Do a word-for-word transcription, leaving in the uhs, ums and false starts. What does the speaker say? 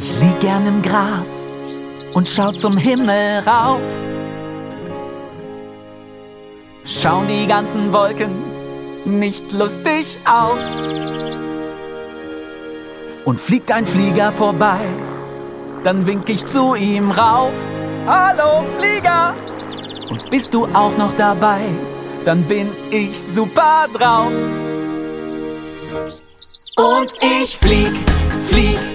Ich lieg gern im Gras und schau zum Himmel rauf. Schauen die ganzen Wolken nicht lustig aus? Und fliegt ein Flieger vorbei, dann wink ich zu ihm rauf. Hallo Flieger! Und bist du auch noch dabei, dann bin ich super drauf. Und ich flieg, flieg